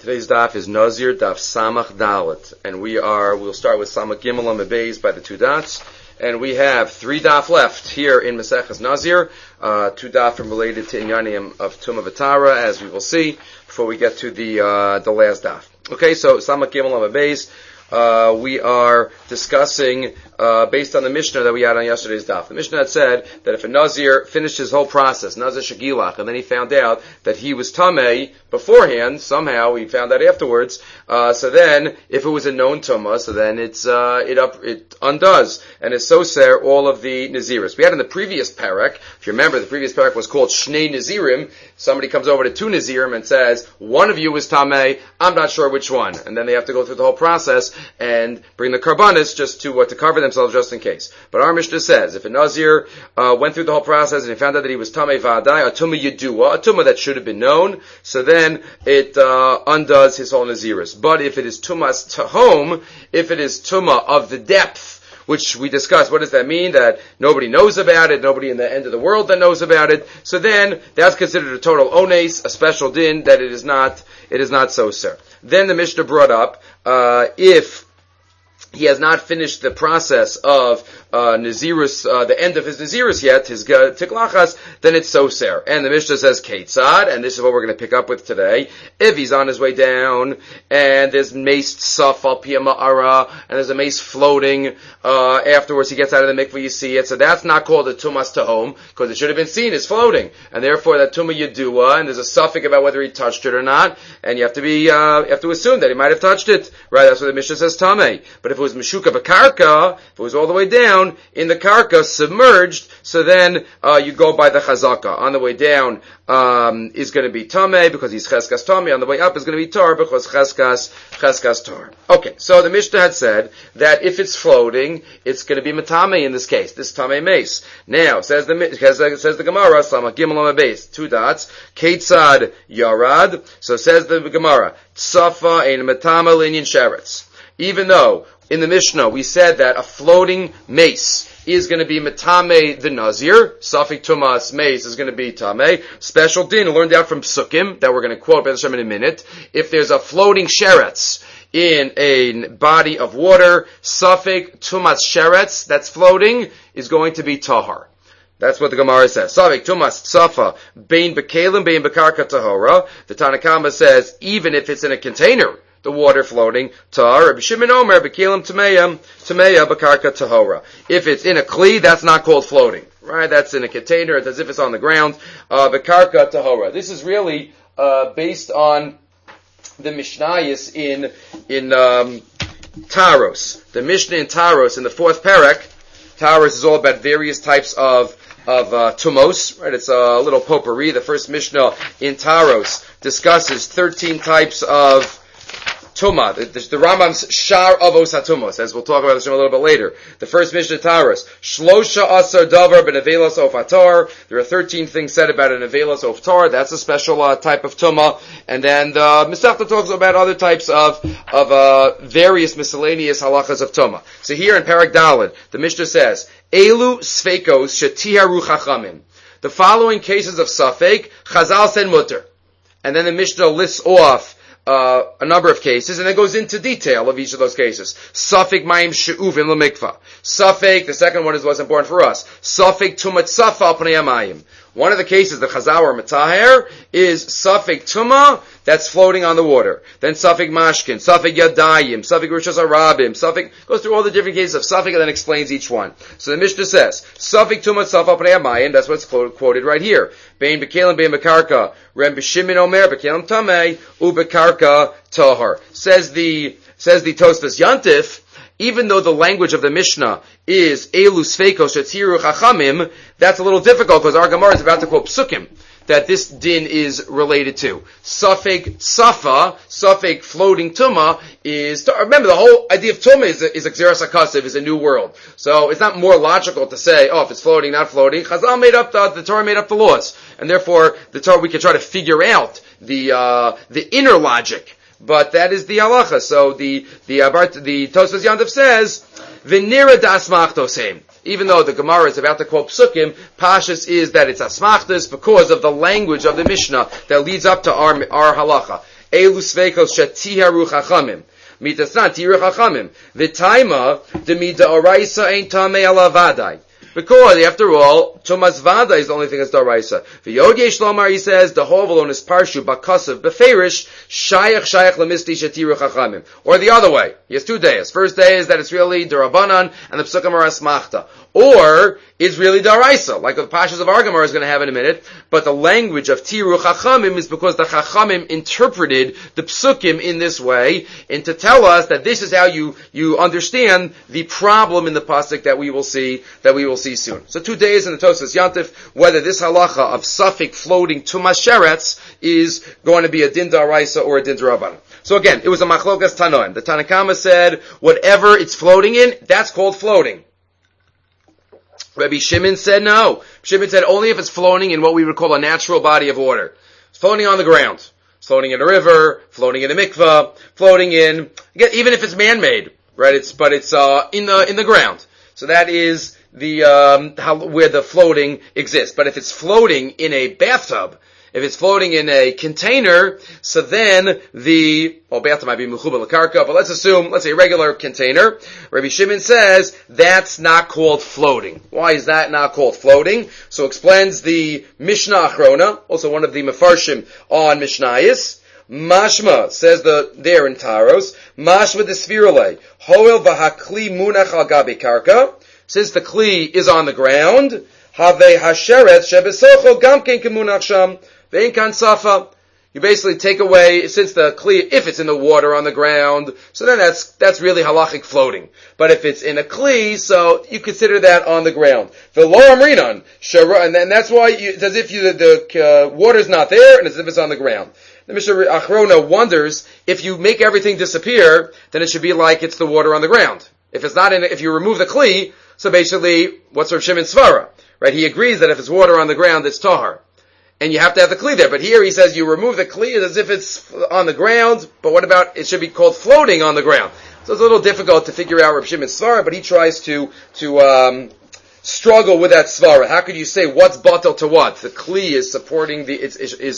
Today's daf is Nazir, daf Samach Dalet, and we'll start with Samach Gimel on Beis by the two dots, and we have three daf left here in Maseches Nazir, two daf related to Inyanim of Tumah V'Tara, as we will see, before we get to the last daf. Okay, so Samach Gimel on Beis, we are discussing, based on the Mishnah that we had on yesterday's daf. The Mishnah had said that if a Nazir finished his whole process, Nazir Shagilach, and then he found out that he was Tameh beforehand, somehow he found out afterwards, so then, if it was a known Tumah, so then it undoes, and it's soser all of the Naziris. We had in the previous parak, if you remember, the previous parak was called Shnei Nazirim. Somebody comes over to two Nazirim and says, one of you was Tameh, I'm not sure which one, and then they have to go through the whole process and bring the karbanis just to cover themselves just in case. But our Mishnah says, if a Nazir went through the whole process and he found out that he was Tameh V'adai, a Tumah Yedua, a Tumah that should have been known, so then it undoes his whole Naziris. But if it is Tumah's Tahom, if it is Tumah of the depth, which we discussed, what does that mean? That nobody knows about it, nobody in the end of the world that knows about it. So then, that's considered a total ones, a special din, that it is not so, sir. Then the Mishnah brought up, if he has not finished the process of Nazirus, the end of his Nazirus yet, his Tiklachas, then it's Soser. And the Mishnah says Ketzad, and this is what we're going to pick up with today. If he's on his way down, and there's mace Saf al Pia Ma'ara, and there's a mace floating, afterwards he gets out of the mikveh, you see it, so that's not called a Tumas Tahom, because it should have been seen as floating. And therefore that Tumah Yedua, and there's a suffix about whether he touched it or not, and you have to assume that he might have touched it. Right, that's what the Mishnah says Tameh. But if it was Meshuka V'Karka, if it was all the way down, in the Karka, submerged, so then you go by the Chazaka. On the way down is going to be Tameh, because he's Cheskas Tameh. On the way up is going to be Tar, because Cheskas Tar. Okay, so the Mishnah had said that if it's floating, it's going to be Matameh in this case, this Tameh mace. Now, says the Gemara, Samach Gimel on base, two dots, Ketzad Yarad, so says the Gemara, Tsafa ein Matameh Linyan Sheretz. Even though in the Mishnah we said that a floating mace is going to be Matame the Nazir, Safik Tumas mace is going to be Tameh. Special din learned out from Sukkim, that we're going to quote B'ez Hashem in a minute. If there's a floating sheretz in a body of water, Safik Tumas sheretz that's floating is going to be Tahar. That's what the Gemara says. Savik Tumas Tsafa Bein Bekalim Bein Bekarka Tahora. The Tanna Kama says even if it's in a container, the water floating, tar, Rabbi Shimon Omer, Bekilim Tameya, Bekarka Tahora. If it's in a kli, that's not called floating. Right? That's in a container, it's as if it's on the ground, Bekarka Tahora. This is really, based on the Mishnayos in Taros. The Mishnah in Taros, in the fourth parak, Taros is all about various types of tumos, right? It's a little potpourri. The first Mishnah in Taros discusses 13 types of Tumah, the Rambam's Shar Avos HaTumos, as we'll talk about this a little bit later. The first Mishnah Taurus, Shlosha Asar Davar Benevelas Ofatar. There are 13 things said about an Nevelas Ofatar. That's a special type of Tumah. And then the Masechta talks about other types of various miscellaneous halachas of Tumah. So here in Parak Daled, the Mishnah says, Elu Sveikos Shetiharu Chachamim. The following cases of Safek, Chazal said mutter. And then the Mishnah lists off a number of cases, and then goes into detail of each of those cases. Safek Mayim She'uvim L'Mikvah. Safek, the second one is what's important for us. Safek Tumat Safa Al Pnei Hamayim. One of the cases, the Chazal or Metaher, is Safek Tumah, that's floating on the water. Then Safek Mashkin, Safek Yadayim, Safek Rishos Arabim, Safek, goes through all the different cases of Safek and then explains each one. So the Mishnah says, Safek Tumah Safa Al Pnei Hamayim, that's what's quoted right here. Bein Bekalim, Bein Bekarka, Rem B'Shimon Omer, Bekalim Tameh, U Bekarka Tahar. Says the Tosfos Yantif, even though the language of the Mishnah is Elu Sveikos Shetziru Chachamim, that's a little difficult because our Gemara is about to quote Psukim that this din is related to. Safek Safa, Safek floating Tumah is, remember the whole idea of Tumah is Xeris HaKasev, is a new world. So it's not more logical to say, if it's floating, not floating. Chazal made up the Torah made up the laws. And therefore, the Torah, we can try to figure out the inner logic. But that is the halacha. So the Tosfos Yantif says, V'nira d'asmachtosem. Even though the Gemara is about to quote Psukim, Pashas is that it's asmachtos because of the language of the Mishnah that leads up to our halacha. elu sveikos shetiharu chachamim. Mitasnan tiru chachamim. V'taima demida oraisa ein tamei ala vadai. Because, after all, Tumas Vada is the only thing that's Daraisa. V'yod yesh lomar, he says, the Hovel is Parshu, Bakasav, Beferish, Shayach Lemisti Shatiru Chachamim. Or the other way. He has 2 days. First day is that it's really Darabanan, and the Psukim are Asmachta. Or, it's really Daraisa, like the Pashas of Argamar is going to have in a minute, but the language of Tiru Chachamim is because the Chachamim interpreted the Psukim in this way, and to tell us that this is how you understand the problem in the Pasuk that we will see soon. So 2 days in the Tosas Yantif, whether this halacha of suffix floating to Masheretz is going to be a din daraisa or a din darabanan. So again, it was a machlokas tanoim. The Tanakama said, whatever it's floating in, that's called floating. Rabbi Shimon said no. Shimon said only if it's floating in what we would call a natural body of water. It's floating on the ground. It's floating in a river, floating in a mikvah, floating in, even if it's man-made, right? It's in the ground. So that is where the floating exists. But if it's floating in a bathtub, if it's floating in a container, so then bathtub might be mechubal l'karka, but let's say a regular container. Rabbi Shimon says that's not called floating. Why is that not called floating? So explains the Mishnah Achrona, also one of the Mefarshim on Mishnayos. Mashma, says there in Taros, Mashma desfirale, hoel v'hakli munach al gabi karka, since the kli is on the ground, have hasheret shebesocho gamken kemunach sham, ve'in kan safa. You basically take away, since the kli, if it's in the water on the ground, so then that's really halachic floating. But if it's in a kli, so you consider that on the ground. V'lo amrinan, and then that's why it's as if the water's not there, and it's as if it's on the ground. The Mishnah Achrona wonders, if you make everything disappear, then it should be like it's the water on the ground. If you remove the kli, so basically, what's Rav Shimon's svara? Right? He agrees that if it's water on the ground, it's tahar. And you have to have the kli there. But here he says you remove the kli as if it's on the ground, but what about, it should be called floating on the ground. So it's a little difficult to figure out Rav Shimon's svara, but he tries to struggle with that svara. How could you say what's batel to what? The kli is supporting is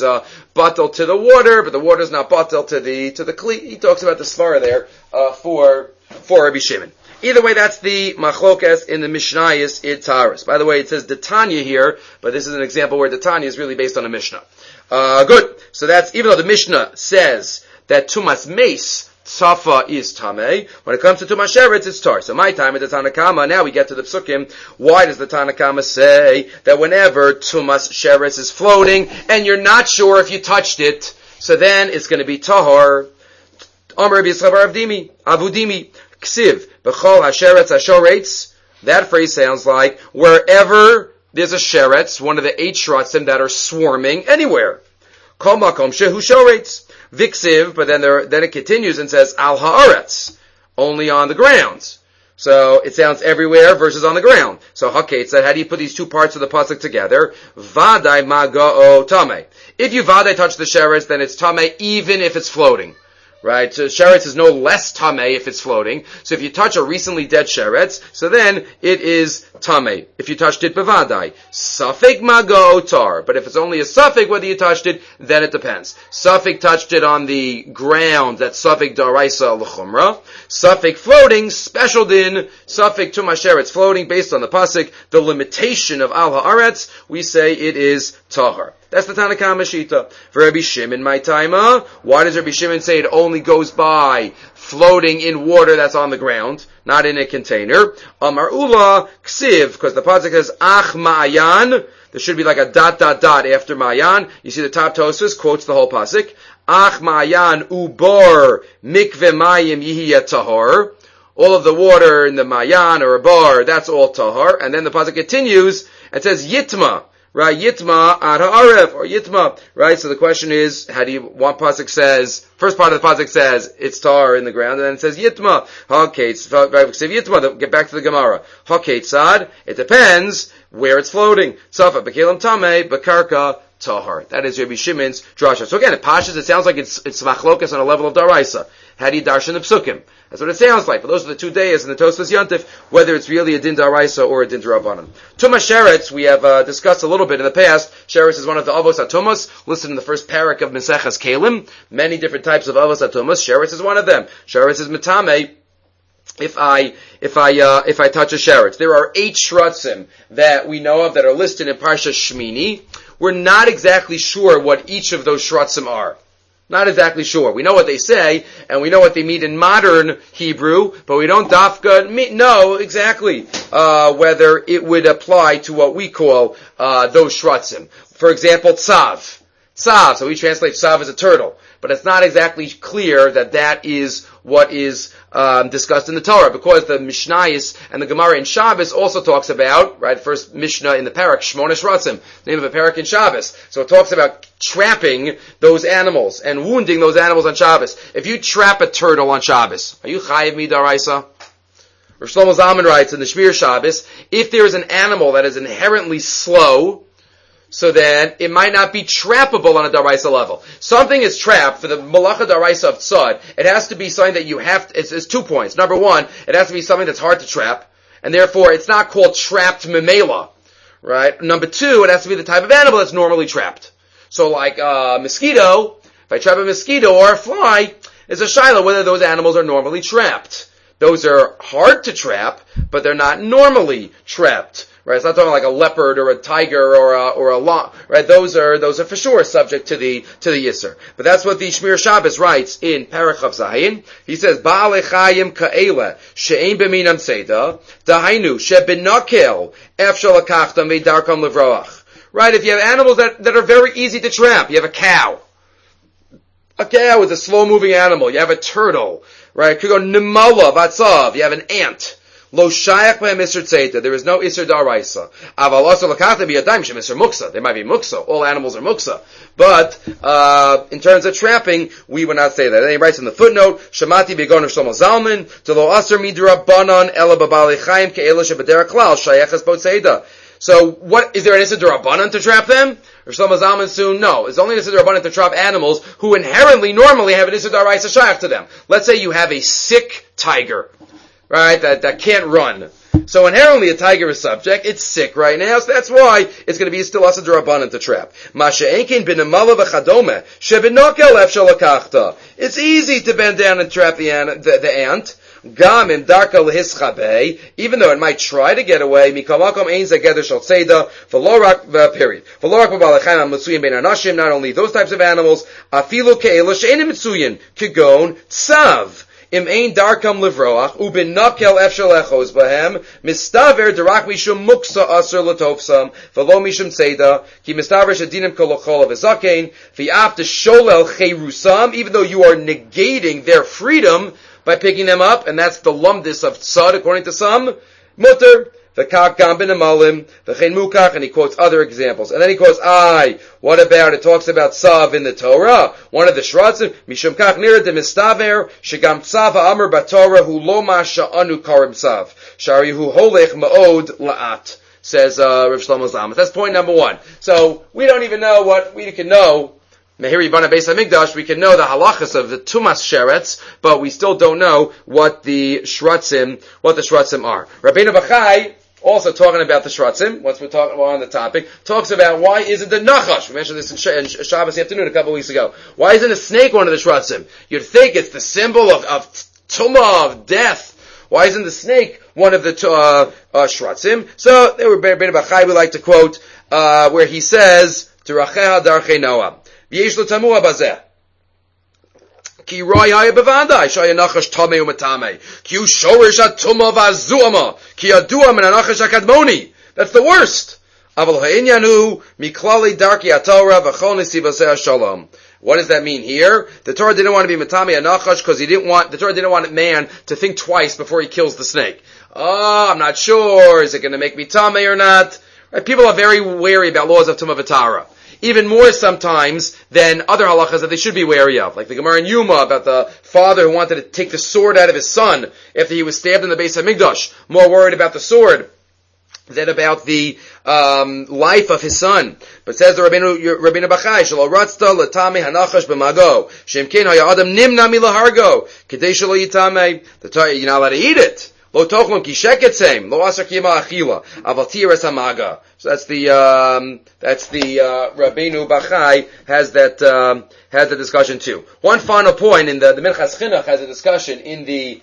batel to the water, but the water is not batel to the kli. He talks about the svara there for Rabbi Shimon. Either way, that's the machlokas in the Mishnayos Taros. By the way, it says Detanya here, but this is an example where Detanya is really based on a Mishnah. Good. So that's, even though the Mishnah says that Tumas Mace, Tzafa is Tameh, when it comes to Tumas Sheretz, it's Tar. So my time at the Tanakama, now we get to the Psukim. Why does the Tanakama say that whenever Tumas Sheretz is floating, and you're not sure if you touched it, so then it's going to be Tahor? Amar Rabbi Yisrael bar Avudimi, Ksiv, B'chol HaSheretz HaShoretz. That phrase sounds like wherever there's a sheretz, one of the 8 shratzim that are swarming anywhere. Kol makom shehu shoretz. Viksiv, but then it continues and says al haaretz, only on the ground. So it sounds everywhere versus on the ground. So Haketz said, how do you put these two parts of the pasuk together? Vadai maga'o tameh. If you vadai touch the sheretz, then it's tameh even if it's floating. Right? So sheretz is no less tameh if it's floating. So if you touch a recently dead sheretz, so then it is tameh. If you touched it bevadai. Safek mago tar. But if it's only a safek whether you touched it, then it depends. Safek touched it on the ground, that's safek daraisa l'chumra. Safek floating, special din. Safek tumas sheretz floating, based on the pasuk, the limitation of al haaretz, we say it is tahar. That's the Tanakama Shita. For Rabbi Shimon, my taima, why does Rabbi Shimon say it only goes by floating in water that's on the ground, not in a container? Amar Ula Ksiv, because the pasuk says Ach Ma'ayan. There should be like a ... after Ma'ayan. You see the top Tosfos quotes the whole pasuk. Ach Ma'ayan Ubar Mikve Mayim Yihiyat Tahor. All of the water in the Ma'ayan or a bar, that's all tahar. And then the pasuk continues and says Yitma. Right, Yitma ad ha'aref, or Yitma, right? So the question is, one pasuk says, first part of the pasuk says, it's tar in the ground, and then it says Yitma. Yitma, get back to the Gemara. Ha'ketzad, it depends where it's floating. Tzafa, b'kelim tameh, b'karka tahar. That is Rabbi Shimon's drasha. So again, it pashas, it sounds like it's machlokas on a level of daraisa. How do you darshan the psukim? That's what it sounds like. But those are the 2 days in the Tosfos Yontif, whether it's really a din daraisa or a din darabanan. Tumah sheretz, we have discussed a little bit in the past. Sheretz is one of the avos atumas, listed in the first parak of Meseches Kelim. Many different types of avos atumas. Sheretz is one of them. Sheretz is mitame. If I touch a sheretz, there are 8 shratzim that we know of that are listed in Parsha Shmini. We're not exactly sure what each of those shratzim are. Not exactly sure. We know what they say, and we know what they mean in modern Hebrew, but we don't dafka know exactly whether it would apply to what we call those shratzim. For example, tzav. Tzav, so we translate tzav as a turtle, but it's not exactly clear that that is what is discussed in the Torah, because the Mishnayos and the Gemara in Shabbos also talks about, right, first Mishnah in the parak, Shmona Shratzim, name of a parak in Shabbos. So it talks about trapping those animals and wounding those animals on Shabbos. If you trap a turtle on Shabbos, are you chayiv midaraisa? Rav Shlomo Zalman writes in the Shmir Shabbos, if there is an animal that is inherently slow, so then it might not be trappable on a daraisa level. Something is trapped for the malacha daraisa of tzad. It has to be something that you have to, it's 2 points. Number one, it has to be something that's hard to trap, and therefore it's not called trapped memela, right? Number two, it has to be the type of animal that's normally trapped. So like a mosquito, if I trap a mosquito or a fly, there's a shaila whether those animals are normally trapped. Those are hard to trap, but they're not normally trapped. Right, it's not talking like a leopard or a tiger or a lion, right? Those are for sure subject to the Yisr. But that's what the Shmir Shabbos writes in Parach Chav Zayin. He says, Ba'alei Chayim ka'ela she'ein b'minam seda dahainu she'binakel efshal lakachta meidarkam levroach. Right, if you have animals that are very easy to trap, you have a cow. A cow is a slow-moving animal. You have a turtle, right? You could go nimala vatzav. You have an ant. Lo shayach b'hem isur tzeta. There is no isur daraisa. Aval also lakata b'yadayim shem isur muksa. There might be muksa. All animals are muksa. But in terms of trapping, we would not say that. And he writes in the footnote, Shamati b'gon of Shlomo Zalman, to lo asur midrabanan ela b'balei chayim ke'ela sheb'derech klal shayachas b'tzeda. So, what is there an isur darabanan to trap them? Or Shlomo Zalman soon? No. It's only an isur darabanan to trap animals who inherently normally have an isur daraisa shayach to them. Let's say you have a sick tiger. Right, that can't run. So inherently a tiger is subject. It's sick right now, so that's why it's going to be still asa d'rabbanan to trap. It's easy to bend down and trap the ant. Even though it might try to get away. Period. Not only those types of animals, Im ein darkam livroach ubin nakel efshel echos bahem mistaver derak mishum muksa aser latofsam v'lo mishum tzeda ki mistaver shadinim kolochol v'zakein v'af sholel cherusam, even though you are negating their freedom by picking them up, and that's the lumdis of tzad according to some mutter. The kak gam bin amalim, the chen mukach, and he quotes other examples. And then he quotes, what about, it talks about tzav in the Torah, one of the shratzim, mishum kach nira de mistaver, shegam tzav ha'amr b'Torah hu lo ma sha'anu karim tzav, shari hu holech ma'od la'at, says Rav Shlomo Zalman. That's point number one. So, we don't even know what we can know. Mehiri Bana Beis HaMikdash, we can know the halachas of the Tumas Sheretz, but we still don't know what the shratzim are. Rabbeinu Bachai, also talking about the shratzim, once we're on the topic, talks about why isn't the nachash, we mentioned this in Shabbos afternoon a couple of weeks ago, why isn't a snake one of the shratzim? You'd think it's the symbol of tumah, of death. Why isn't the snake one of the shratzim? So, there were Rabbeinu Bachai, we like to quote, where he says, Tiracheha darchei Noah. V'yesh lo tamua bazeh. Ki roi haya bevadai, shaya nachash tamei u'matamei. Ki hu shorish ha-tumah v'azuama. Ki yadua min ha-nachash ha-kadmoni. That's the worst. Aval ha'inyan miklali darki ha-Torah v'chol nisivaseh ha-shalom. What does that mean here? The Torah didn't want to be matami ha-nachash because the Torah didn't want man to think twice before he kills the snake. I'm not sure. Is it going to make me tamei or not? Right? People are very wary about laws of tumah v'tara. Even more sometimes than other halachas that they should be wary of. Like the Gemara in Yuma about the father who wanted to take the sword out of his son after he was stabbed in the Beis HaMikdash. More worried about the sword than about the life of his son. But says the Rabbeinu Bachai, Shelo ratzta l'tamei hanachash b'mago, shemkein haya adam nimna milahargo, kedei shelo yitamei. You're not allowed to eat it. Lo tochlon ki sheketzem, lo asar kiyama achila, aval tiras hamaga. So that's the Rabbeinu Bachai has that discussion too. One final point in the Minchas Chinuch has a discussion in the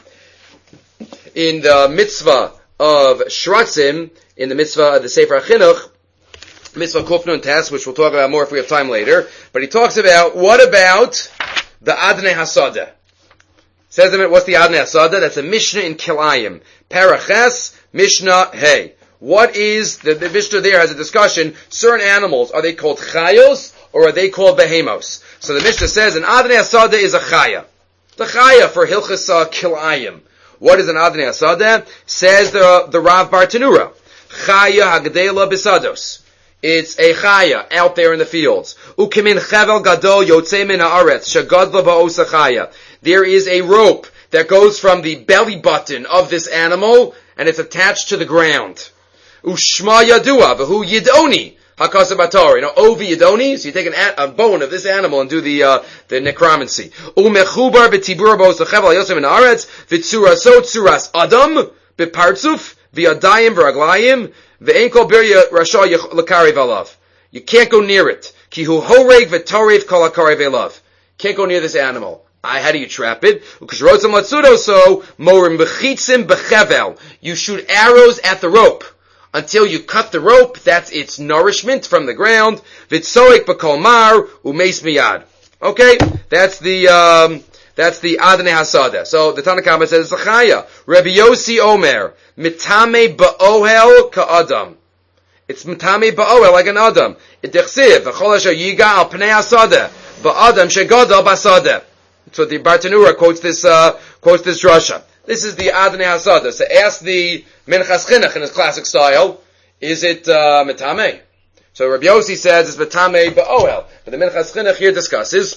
mitzvah of Shratzim, in the mitzvah of the Sefer HaChinuch, mitzvah Kuf Nun Tes, which we'll talk about more if we have time later. But he talks about, what about the Adnei Hasadeh? Says him, what's the Adnei Hasadeh? That's a Mishnah in Kilayim. Paraches, Mishnah Hey. What is, the Mishnah there has a discussion, certain animals, are they called Chayos, or are they called Behemos? So the Mishnah says, an Adnei Hasadeh is a Chaya. The Chaya for Hilchas Kilayim. What is an Adnei Hasadeh? Says the Rav Bartanura. Chaya hagdela bisados. It's a chaya out there in the fields. Ukimin chevel gadol yotzei min haaretz shagadla ba'osa chaya. There is a rope that goes from the belly button of this animal and it's attached to the ground. Ushma yadua v'hu yidoni hakasa batar. Ovi yidoni. So you take a bone of this animal and do the necromancy. Umechubar b'tibur ba'osa chevel yotzei min haaretz v'tzuraso tzuras adam b'partzuf. V'yadayim v'raglayim v'ein kol birya rasha l'karev alav. You can't go near it. Ki hu horeg v'tarev kol hakarev alav. Can't go near this animal. How do you trap it? Uk'shrotzam latzudo so morim b'chitzim b'chevel. You shoot arrows at the rope until you cut the rope. That's its nourishment from the ground. V'tzoik b'kol mar u'meis miyad. Okay, that's the Adnei Hasadeh. So the Tanna Kama says it's a chaya. Rabbi Yossi Omer, mitame ba'ohel ka'adam. It's mitame ba'ohel like an adam. Itechsiv v'chol asher yiga al pnei hasadeh ba'adam shegadol b'sadeh. So the Bartanura quotes this drasha. This is the Adnei Hasadeh. So ask the Minchas Chinuch in his classic style, is it mitame? So Rabbi Yossi says it's mitame ba'ohel. But the Minchas Chinuch here discusses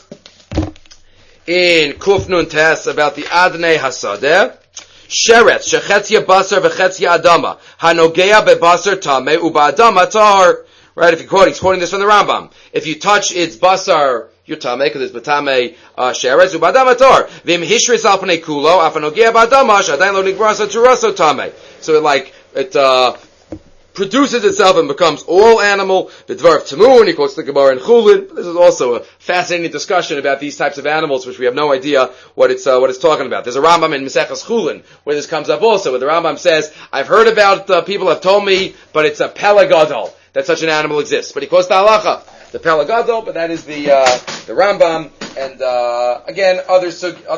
in Kuf Nun Tes about the Adnei Hasadeh. Sheretz, shechetzia basar v'chetzia adama, hanogea bebasar tameh u'ba'adama tahar. Right, he's quoting this from the Rambam. If you touch its basar, you're tameh, because it's batame sheretz, u'ba'adama tahar. V'im hishris al pnei kulo, afanogea ba'adama, shadayin lo nigrasa turaso tameh. So it produces itself and becomes all animal. The Dvar of Tamun, he quotes the Gemara in Chulin. This is also a fascinating discussion about these types of animals, which we have no idea what it's talking about. There's a Rambam in Maseches Chulin where this comes up also, where the Rambam says, I've heard about, people have told me, but it's a pelagadol, that such an animal exists. But he quotes the halacha, the pelagadol, but that is the Rambam, and, again, other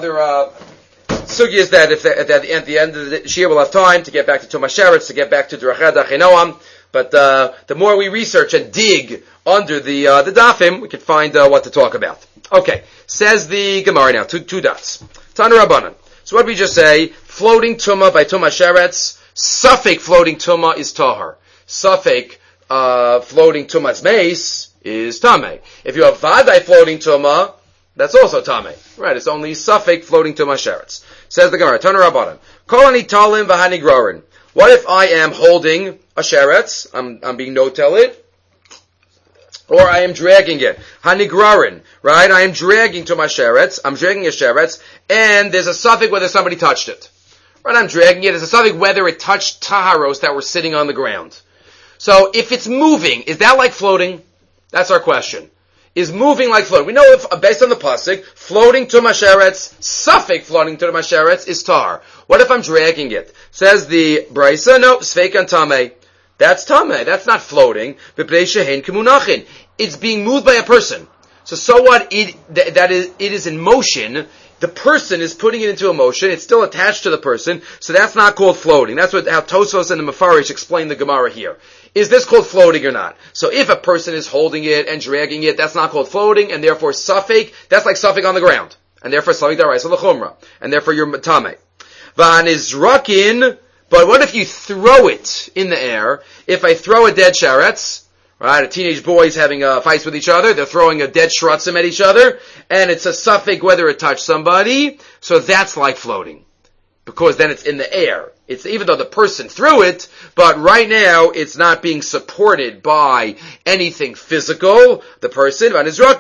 sugyas that if at the end of the year we'll have time to get back to Tumas Sheretz, to get back to Drachad Achinoam. But the more we research and dig under the dafim, we can find what to talk about. Okay, says the Gemara now, two dots. Tana Rabbanan. So what did we just say? Floating Tumah by Tumas Sheretz, Safek floating Tumah is Tahar. Safek floating Tumah's mace is Tameh. If you have Vadai floating Tumah, that's also Tameh. Right, it's only Safek floating Tumas Sheretz. Says the Gemara, Tana Rabbanan. Kolani talim v'hani grorin. What if I am holding a sheretz? I'm being no-teled, or I am dragging it. Hani grorin, right? I am dragging to my sheretz. I'm dragging a sheretz, and there's a suffix whether somebody touched it. Right? I'm dragging it. There's a suffix whether it touched taharos that were sitting on the ground. So if it's moving, is that like floating? That's our question. Is moving like floating? We know if, based on the pasuk, floating to masheretz, suffix floating to the masheretz is tar. What if I'm dragging it? Says the Brisa, no, sveikan tameh. That's tameh. That's not floating. It's being moved by a person. So what? It is in motion. The person is putting it into a motion. It's still attached to the person. So that's not called floating. That's how Tosfos and the Mefarish explain the Gemara here. Is this called floating or not? So if a person is holding it and dragging it, that's not called floating, and therefore suffix, that's like suffix on the ground. And therefore suffix daraisa l'chumra. And therefore you're tameh. V'anizrakin, but what if you throw it in the air? If I throw a dead sheretz, right, a teenage boys having fights with each other, they're throwing a dead shrotzim at each other, and it's a suffix whether it touched somebody, so that's like floating. Because then it's in the air. It's even though the person threw it, but right now it's not being supported by anything physical. The person, that is how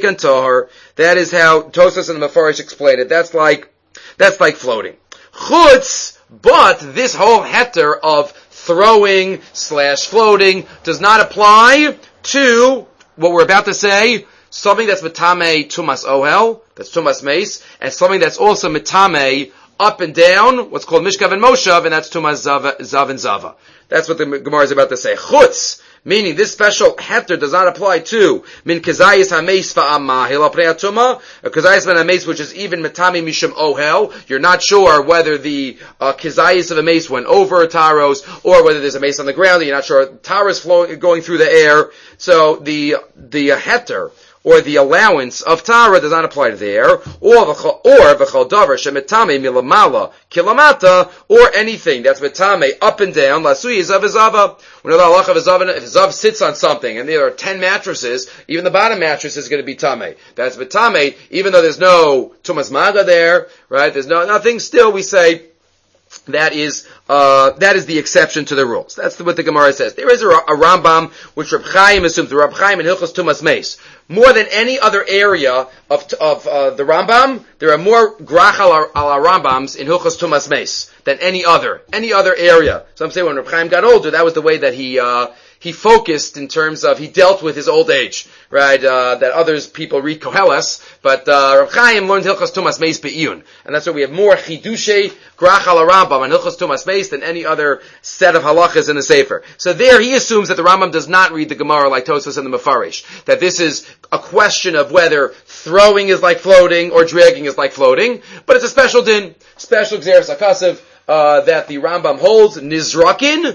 Tosfos and the Mefarish explain it. That's like floating. Chutz, but this whole heter of throwing / floating does not apply to what we're about to say, something that's mitame tumas ohel, that's tumas meis, and something that's also mitame up and down, what's called mishkav and moshav, and that's tumas zav and zava. That's what the Gemara is about to say. Chutz, meaning this special heter does not apply to min kezayis hameis va'amahil apnei atuma, a kezayis ben hameis which is even mitame misham ohel. You're not sure whether the kezayis of a mace went over a taros or whether there's a mace on the ground. You're not sure taros going through the air. So the heter or the allowance of Tara does not apply to there, or v'chol davar shemetame milamala kilamata, or anything that's metame up and down, lasui zav zava. When the halacha of zav, if zav sits on something and there are 10 mattresses, even the bottom mattress is going to be tame. That's metame, even though there's no tumas maga there, right? There's nothing. Still, we say that is the exception to the rules. That's what the Gemara says. There is a Rambam which Reb Chaim assumes, the Reb Chaim in Hilchos Tumas Meis. More than any other area of the Rambam, there are more grach al Rambams in Hilchos Tumas Meis than any other area. Some say when Reb Chaim got older, that was the way that he focused in terms of, he dealt with his old age, right, that others people read Koheles, but Reb Chaim learned Hilchos Tumas Meis be'iyun. And that's why we have more Chidushay Grach al Rambam and Hilchos Tumas Meis than any other set of halachas in the Sefer. So there he assumes that the Rambam does not read the Gemara like Tosfos and the Mefarish, that this is a question of whether throwing is like floating or dragging is like floating, but it's a special din, special Gzeres HaKasav, that the Rambam holds, Nizrakin,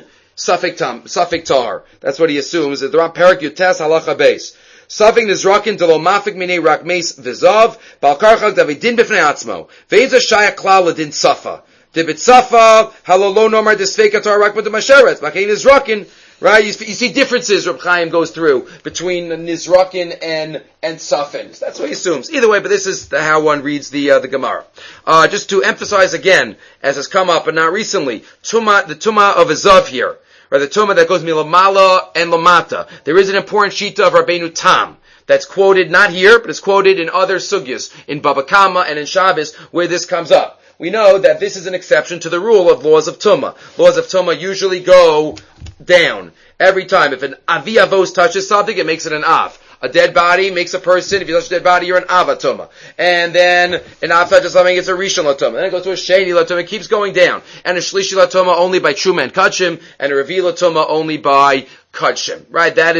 Safik tar. That's what he assumes. The Ram Perak Yutes Halacha Beis. Safik Nizrakin Delo Mafik Minei Rakmeis Vizav Balkarchak Davidin Bifnei Atzmo Veiza Shaya Klal Ladin Safa Dibit Safa Halolo Nomar Desfeka Tar Rakmat Masheret Bakein Nizrakin. Right? You see differences Reb Chaim goes through between Nizrakin and Safin. That's what he assumes. Either way, but this is how one reads the Gemara. Just to emphasize again, as has come up, but not recently, the Tumah of Azav here, or the Tumah that goes Milamala and Lamata. There is an important shita of Rabbeinu Tam that's quoted not here, but it's quoted in other sugyas, in Baba Kama and in Shabbos, where this comes up. We know that this is an exception to the rule of laws of Tumah. Laws of Tumah usually go down. Every time. If an Avi Avos touches something, it makes it an Av. A dead body makes a person. If you touch a dead body, you're an Ava Tumah. And then an Av touches something, it's a Rishon Tumah. Then it goes to a Sheni Tumah. It keeps going down. And a Shlishi Tumah only by Truma and Kachim, and a Revi Tumah only by Kachim. Right? That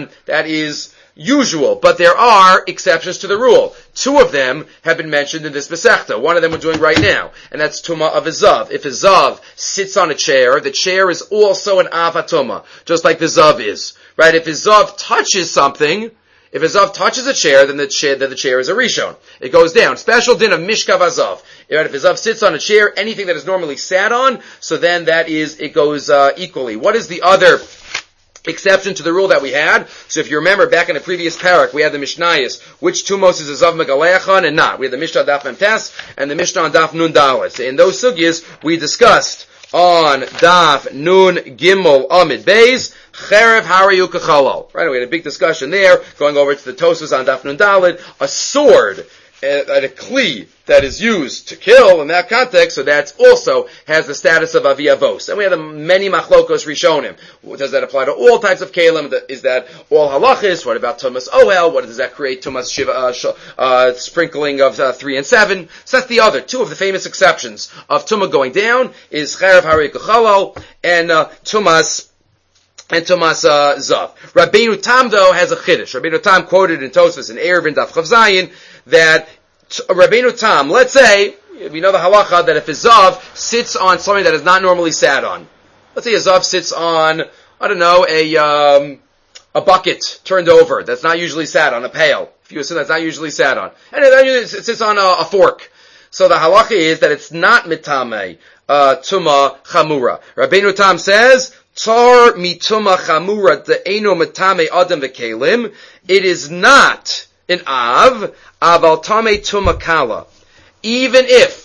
is usual, but there are exceptions to the rule. 2 of them have been mentioned in this Masechta. One of them we're doing right now, and that's Tumah of a Zav. If a Zav sits on a chair, the chair is also an Ava Tumah, just like the Zav is. Right? If a Zav touches something, if a Zav touches a chair, then the chair is a Rishon. It goes down. Special din of Mishkav Azav. Right? If a Zav sits on a chair, anything that is normally sat on, so then it goes equally. What is the other exception to the rule that we had? So if you remember back in the previous parak, we had the Mishnayos, which Tumos is a Zav Megaleachon and not. We had the Mishnah Daf Mem Tes and the Mishnah on Daf Nun Dalet. In those sugyas, we discussed on Daf Nun Gimel Amid Beis, Cherev Harayu Kachalal. Right, we had a big discussion there, going over to the Tosfos on Daf Nun Dalet, a sword, a kli that is used to kill in that context, so that also has the status of Avi Avos. And we have the many machlokos rishonim. Does that apply to all types of kalim? Is that all halachis? What about Tumas Ohel? What does that create? Tumas Shiva, sprinkling of 3 and 7. So that's the other. 2 of the famous exceptions of Tumah going down is Cherev Harei Kachalal and Tumas Zav. Rabbeinu Tam, though, has a chiddush. Rabbeinu Tam quoted in Tosfos in Eruvin Daf Chav Zayin that Rabbeinu Tam, let's say, we know the halacha that if a Zav sits on something that is not normally sat on, let's say a Zav sits on, I don't know, a bucket turned over that's not usually sat on, a pail, if you assume that's not usually sat on, and it sits on a fork. So the halacha is that it's not mitame, tuma chamura. Rabbeinu Tam says, tar mituma chamura de'eno mitame adam v'kelim. It is not an av, aval tame tuma kala. Even if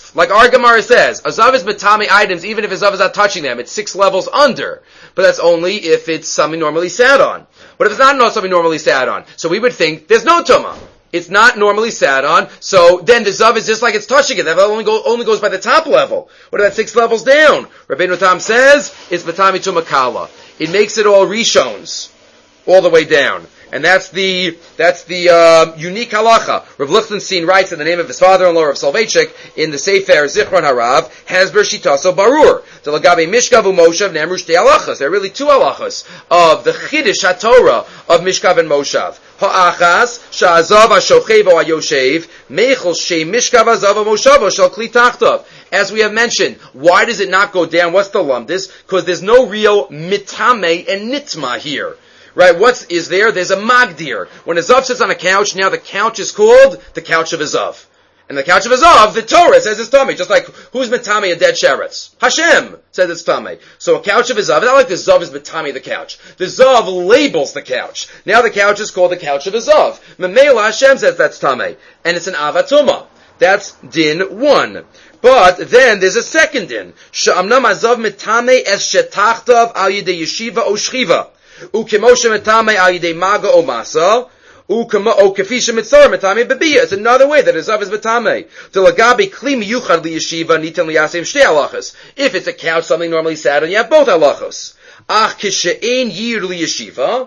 Azav. Like our Gemara says, Azav is Matame items, even if Azav is not touching them. It's 6 levels under. But that's only if it's something normally sat on. What if it's not something normally sat on? So we would think there's no Tumah. It's not normally sat on, so then the Zav is just like it's touching it. That only goes by the top level. What about 6 levels down? Rabbeinu Tam says, it's Matami Tumah Kala. It makes it all Rishons, all the way down. And that's the unique halacha. Rav Lichtenstein writes in the name of his father-in-law, Rav Soloveitchik, in the Sefer Zichron Harav, Hasber Shitaso Barur. The Lagabe Mishkav u'Moshav Nemru Shtei halachas. There are really 2 halachas of the Chiddush HaTorah of Mishkav and Moshav. Ha'achas, sha'azav ha'shochev ha'yoshev, meichel shei Mishkav azav ha'moshav shel kli tachtav. As we have mentioned, why does it not go down? What's the lumdis? Because there's no real mitame and nitma here. Right, what is there? There's a magdir. When a Zav sits on a couch, now the couch is called the couch of a Zav. And the couch of a Zav, the Torah says it's Tameh. Just like, who's Matame a dead sheretz? Hashem says it's Tameh. So a couch of a Zav, not like the Zav is Matame the couch. The Zav labels the couch. Now the couch is called the couch of a Zav. Memela Hashem says that's Tameh. And it's an Avatuma. That's din 1. But then there's a second din. Sha'amnam azav Matame es shetachtav al yidei yeshiva o shchiva. Ukemoshe metame al yidei maga o masa, ukefisha mitzor metame bebiya. It's another way that Azav is metame. The lagabi kli miyuchad liyeshiva nitan liyasem shtei halachos. If it's a couch, something normally sat on, you have both halachos. Ach kishe'ein yir liyeshiva.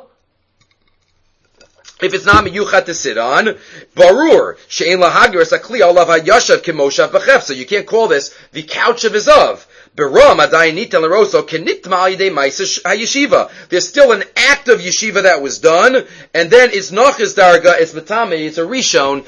If it's not miyuchad to sit on, barur she'ein lahagir es akli alav hayashav kemoshav b'chef. So you can't call this the couch of Azav. There's still an act of yeshiva that was done, and then it's nachas darga, it's matame, it's a rishon,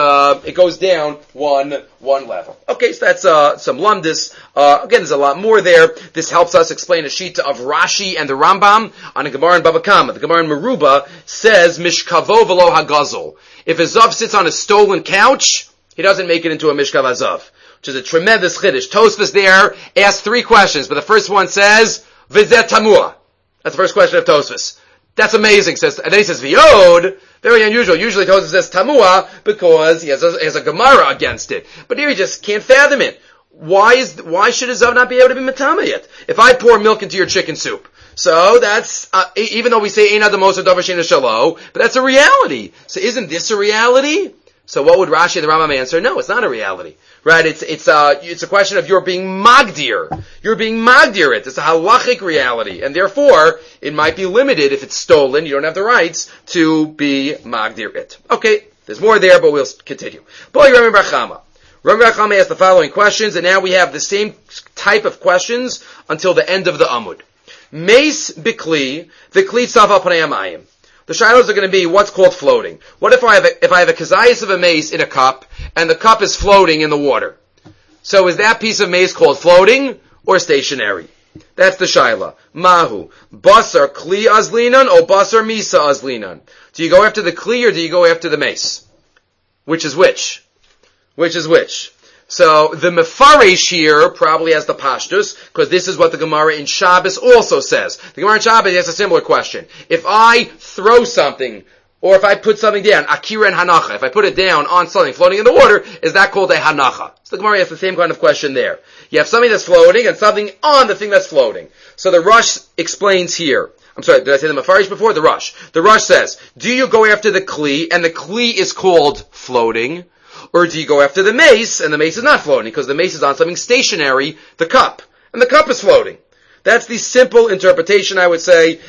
it goes down one level. Okay, so that's some lumdis. Again, there's a lot more there. This helps us explain a shita of Rashi and the Rambam on a Gemara in Baba Kama. The Gemara in Meruba says mishkavo v'lo hagazol. If a zav sits on a stolen couch, he doesn't make it into a mishkav azav. Which is a tremendous chiddush. Tosfos there asks 3 questions, but the first one says, V'zet tamua. That's the first question of Tosfos. That's amazing. And then he says, V'yod. Very unusual. Usually Tosfos says tamua because he has a Gemara against it. But here he just can't fathom it. Why should a zav not be able to be matama yet? If I pour milk into your chicken soup, so that's, even though we say, Ein adamos davar she'eino shelo, but that's a reality. So isn't this a reality? So what would Rashi and the Rambam answer? No, it's not a reality. Right? It's a question of you're being magdir. You're being magdir it. It's a halachic reality. And therefore, it might be limited if it's stolen. You don't have the rights to be magdir it. Okay, there's more there, but we'll continue. Rabbi Chama asked the following questions, and now we have the same type of questions until the end of the Amud. Meis bikli, the kli tzav pnei hamayim. The shilos are going to be what's called floating. What if I have a kazayas of a mace in a cup, and the cup is floating in the water? So is that piece of mace called floating or stationary? That's the shaila. Mahu. Basar kli azlinan or basar misa azlinan? Do you go after the kli or do you go after the mace? Which is which? Which is which? So the Mefarish here probably has the pashtus, because this is what the Gemara in Shabbos also says. The Gemara in Shabbos has a similar question. If I throw something, or if I put something down, akira and hanacha, if I put it down on something floating in the water, is that called a hanacha? So the Gemara has the same kind of question there. You have something that's floating and something on the thing that's floating. So the Rush explains here. I'm sorry, did I say the Mefarish before? The Rush. The Rush says, do you go after the kli, and the kli is called floating? Or do you go after the mace, and the mace is not floating, because the mace is on something stationary, the cup, and the cup is floating? That's the simple interpretation, I would say,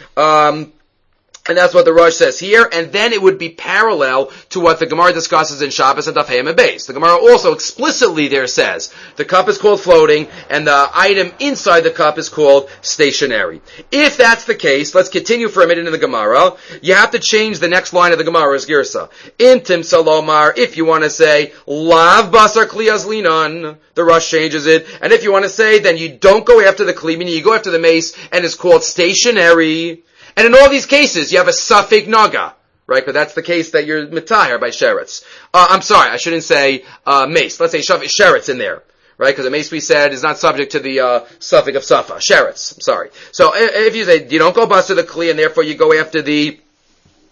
and that's what the Rush says here, and then it would be parallel to what the Gemara discusses in Shabbos and Daf Hey and Beis. The Gemara also explicitly there says, the cup is called floating, and the item inside the cup is called stationary. If that's the case, let's continue for a minute in the Gemara. You have to change the next line of the Gemara's Girsa. Intim Salomar, if you want to say, Lav Basar Kli Azlinan, the Rush changes it, and if you want to say, then you don't go after the Kli, meaning you go after the mace, and it's called stationary. And in all these cases, you have a suffix naga, right? But that's the case that you're mitayar by sheretz. I'm sorry, I shouldn't say mace. Let's say sheretz in there, right? Because a mace, we said, is not subject to the suffix of safa. Sheretz, I'm sorry. So if you say, you don't go bust to the kli, and therefore you go after the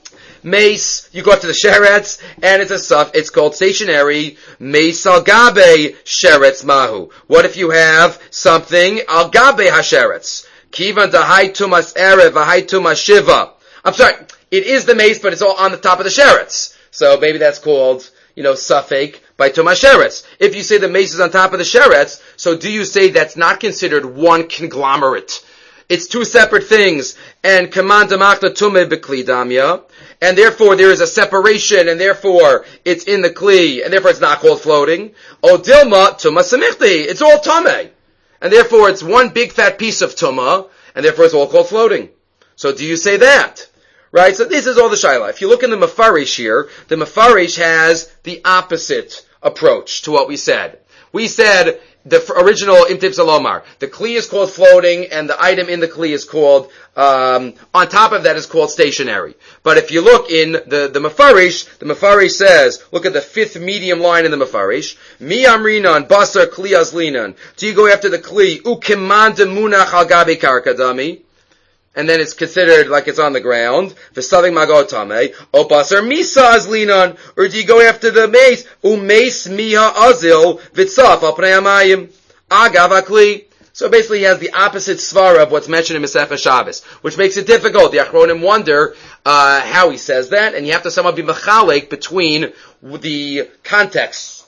mace, you go up to the sheretz, and it's called stationary, mace al gabe sheretz mahu. What if you have something al gabe hasheretz? Kivan dahai tumas erev, vahai tumas shiva. I'm sorry, it is the mace, but it's all on the top of the sheretz. So maybe that's called, suffix by tumas sheretz. If you say the mace is on top of the sheretz, so do you say that's not considered one conglomerate? It's two separate things, and command damachta tume bekli damya, and therefore there is a separation, and therefore it's in the kli, and therefore it's not called floating. O dilma tuma samichti, it's all tame, and therefore it's one big fat piece of tuma, and therefore it's all called floating. So do you say that? Right? So this is all the shaila. If you look in the Mefarish here, the Mefarish has the opposite approach to what we said. We said the original Imtiv Salomar. The Kli is called floating, and the item in the Kli is called, on top of that is called stationary. But if you look in the Mefarish says, look at the fifth medium line in the Mefarish, Mi amrinan, basar Kli azlinan. Do you go after the Kli, ukeman demunach al gabi karkadami? And then it's considered like it's on the ground. V'saving magotame. O basar misa azlinan. Or do you go after the mace? Umeis miha azil v'tzaf al pnei hamayim. Agav akli. So basically he has the opposite svara of what's mentioned in Masechah Shabbos, which makes it difficult. The Achronim wonder how he says that, and you have to somehow be mechalek between the context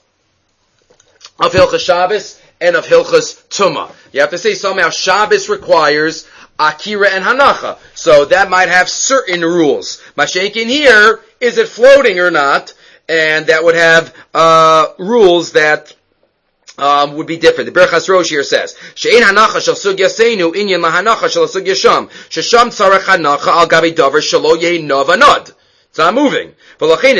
of Hilchas Shabbos and of Hilchas Tumah. You have to say somehow Shabbos requires Akira and Hanacha. So that might have certain rules. Mashenkin here, is it floating or not? And that would have rules that would be different. The Berachas Rosh here says, She'ein Hanacha shel sugya seinu inyan lahanacha shel sugya sham. Shesham tzarech hanacha al gabi davar shelo ye'nov anod. It's not moving. And the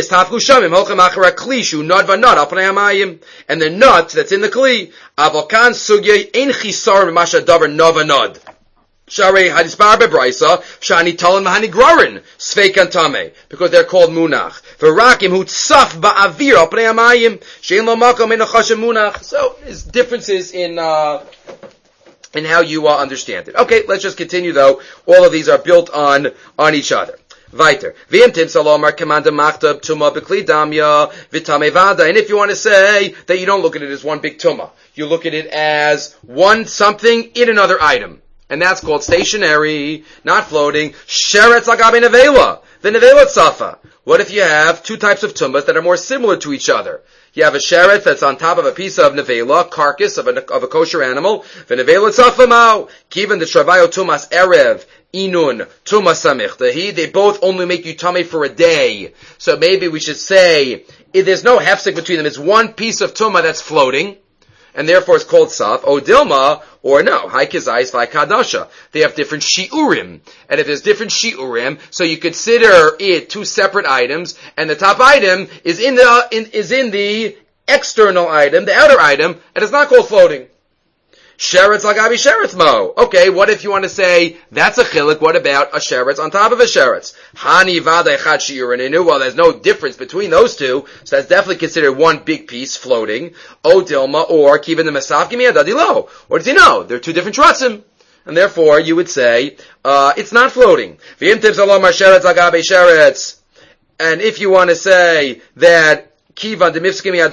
nut that's in the kli, avokan sugya ein chisar b'masha davar nov anod. Sharei hadisbar bebraisa shani talan mahani grarin sveikan tame, because they're called munach. V'rakim hu tzaf ba'avir al pnei hamayim she'en lo makom ein achashem munach. So there's differences in how you understand it. Okay, let's just continue though. All of these are built on each other. Weiter. V'im tim salomar kamanda machtab tuma b'kli damya v'tame vada. And if you want to say that you don't look at it as one big tuma, you look at it as one something in another item. And that's called stationary, not floating. Sheretz lagabe nevela. The nevela tzafa. What if you have two types of tumbas that are more similar to each other? You have a sheretz that's on top of a piece of nevela, carcass of a kosher animal. The nevela tzafa mao. Kiven the travayo tumas erev. Inun, tumas samichtahi. They both only make you tummy for a day. So maybe we should say, if there's no hefsek between them. It's one piece of tumah that's floating, and therefore it's called saf. O dilma, or no, haikizais v'haikadasha. They have different shi'urim. And if there's different shi'urim, so you consider it two separate items, and the top item is in the external item, the outer item, and it's not called floating. Sheretz lagabi sheretz mo. Okay, what if you want to say, that's a chilik, what about a sheretz on top of a sheretz? Hani vada echad shi'urininu. Well, there's no difference between those two, so that's definitely considered one big piece floating. O dilma, or kivin the mesaf gimi adadilo. Or does he know? They're two different shratzim. And therefore, you would say, it's not floating. V'im tiv salomar sheretz lagabi sheretz. And if you want to say that you don't compare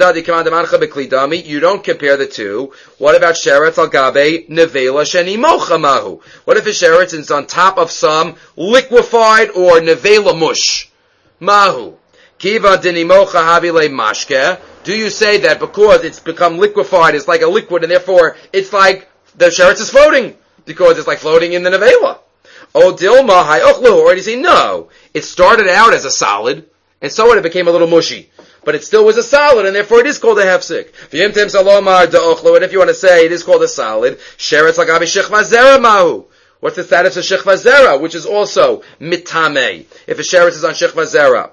the two. What about sheretz al gabe nevela sheni mocha mahu? What if a sheretz is on top of some liquefied or nevela mush? Mahu. Kiva dini mocha habile mashke. Do you say that because it's become liquefied, it's like a liquid, and therefore it's like the sheretz is floating because it's like floating in the nevela? O dilma hay ochlu. Or do you say no? It started out as a solid, and so it became a little mushy. But it still was a solid, and therefore it is called a hefsek. And if you want to say it is called a solid, sheretz lagabi shechva zera mahu. What's the status of shechva zera, which is also mitame, if a sheretz is on shechva zera?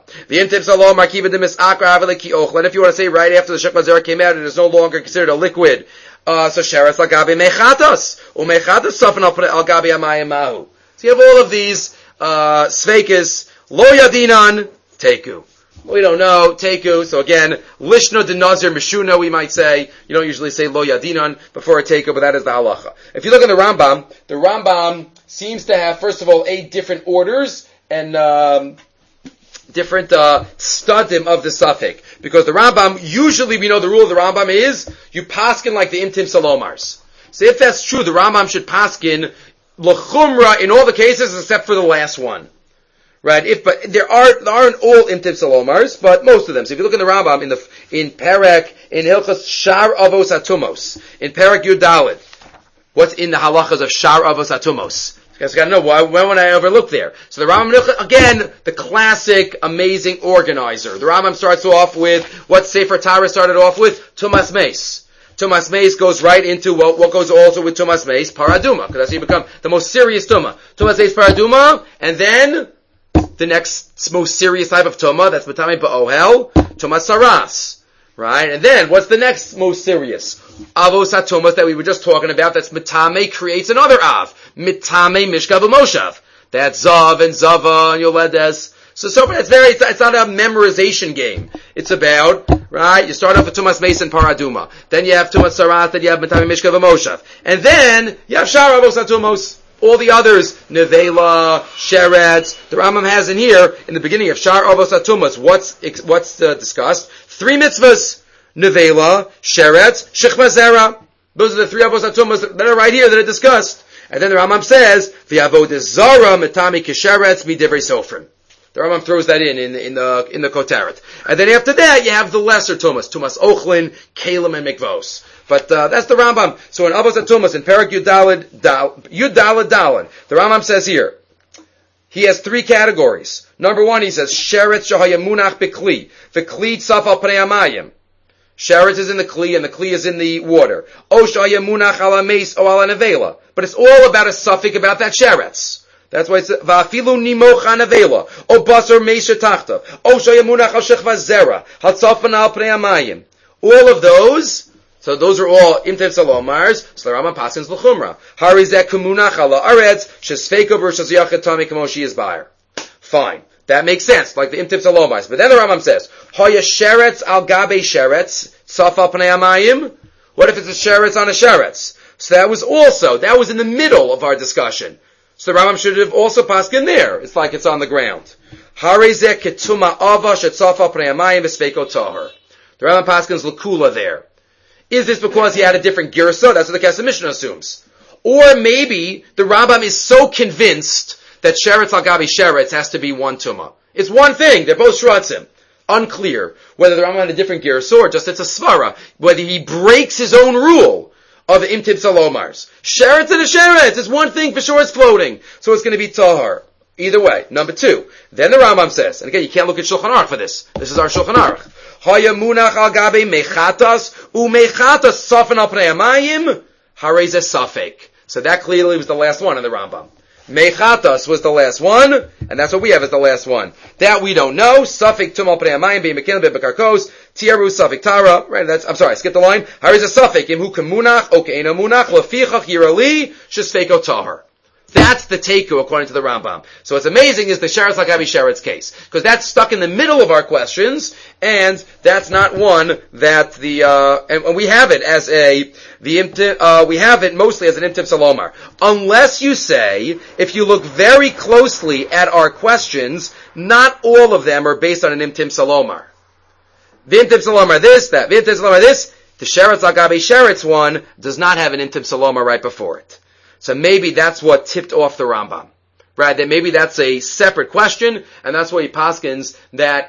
And if you want to say right after the shechva zera came out, it is no longer considered a liquid. So sheretz lagabi mechatas, umechatas sofan al gabi amayim mahu. So you have all of these sveikas, lo yadinan, teku. We don't know, teku. So again, lishna de nazir mishuna, we might say. You don't usually say lo yadinan before a teku, but that is the halacha. If you look at the Rambam seems to have, first of all, 8 different orders, and studim of the suffix. Because the Rambam, usually we know the rule of the Rambam is, you paskin like the imtim salomars. So if that's true, the Rambam should paskin l'chumra in all the cases except for the last one. Right? But there aren't all imtim salomars, but most of them. So if you look in the Rambam, in Perek, in Hilchas Shar Avos Atumos, in Perek Yudalid, what's in the halachas of Shar Avos Atumos? You guys gotta know, when would I overlook there? So the Rambam, again, the classic, amazing organizer. The Rambam starts off with, what Sefer Torah started off with? Tumas Meis. Tumas Meis goes right into what goes also with Tumas Meis? Paraduma, because that's how you become the most serious Tumah. Tumas Meis Paraduma, and then, the next most serious type of Tumah, that's Matame Ba'ohel, Tumas Saras. Right? And then, what's the next most serious? Avos HaTumas that we were just talking about, that's Mitame creates another Av. Mitame Mishkav Moshav. That's Zav and Zava and Yoledes. So it's not a memorization game. It's about, right, you start off with Tumas Meis and Paraduma. Then you have Tumas Saras, then you have Mitame Mishkav Moshav. And then, you have Shar Avos HaTumos. All the others, Nevela, Sheretz, the Rambam has in here, in the beginning of Shar Avos HaTumas, what's discussed? 3 mitzvahs. Nevela, Sheretz, Shechma Zera. Those are the 3 Avos HaTumas that are right here that are discussed. And then the Rambam says, V'avodah Zara Matami Kesheretz Midivrei Sofrim. The Rambam throws that in the Koteret. And then after that, you have the lesser Tumas. Tumas Ochlin, Kalim, and Mikvos. But, that's the Rambam. So in Avos HaTumas, in Perek Yudalad Dalan, the Rambam says here, he has 3 categories. Number 1, he says, Sheretz Shahaya Munach Bekli. The Kli Tzaf Al Pnei Hamayim. Sheretz is in the Kli, and the Kli is in the water. O Shahaya Munach Ala Meis O Ala Nevela. But it's all about a suffix about that Sheretz. That's why it's Va'afilu Nimoch Nevela. O Basar Meis Shetachta. O Shahaya Munach Al Shechva Zera. Hatzafan Al Pnei Hamayim. All of those, so those are all imtiv salomars. So the Rambam passes l'chumra. Harizek kumunach ala aretz shesfeiko versus yachid tami kamoshi is bayer. Fine, that makes sense, like the imtiv salomars. But then the Rambam says, hoya sheretz al gabe sheretz safal pnei hamayim. What if it's a sheretz on a sheretz? So that was in the middle of our discussion. So the Rambam should have also paskin there. It's like it's on the ground. Harizek ketuma ava shetzafal pnei hamayim v'sfeiko tahor. The Rambam paskins l'kula there. Is this because he had a different girsa? That's what the Kesef Mishnah assumes. Or maybe the Rambam is so convinced that Sheretz al Gabi Sheretz has to be one Tumah. It's one thing. They're both Shratzim. Unclear whether the Rambam had a different girsa or just it's a svara. Whether he breaks his own rule of imtiv salomars. Sheretz and a Sheretz. It's one thing for sure it's floating. So it's going to be Tahar. Either way. Number 2. Then the Rambam says, and again you can't look at Shulchan Aruch for this. This is our Shulchan Aruch. Haya munach al gabe mechatas umechatas sofan al pnei hamayim harei safek. So that clearly was the last one in the Rambam. Mechatas was the last one, and that's what we have as the last one. That we don't know. Safek tum al pnei hamayim be mekin be bekarkos tiaru safek tara. Right? I'm sorry. I skipped the line. Harei safek imhu kemunach o keina munach lefichach yirali shesfeko tahar. That's the teku according to the Rambam. So what's amazing is the Sheretz Lagabi Sheretz case. Because that's stuck in the middle of our questions, and that's not one that and we have it as we have it mostly as an imtiv salomar. Unless you say, if you look very closely at our questions, not all of them are based on an imtiv salomar. The imtiv salomar this, that, the imtiv salomar this, the Sheretz Lagabi Sheretz one does not have an imtiv salomar right before it. So maybe that's what tipped off the Rambam. Right? That maybe that's a separate question, and that's why he paskins that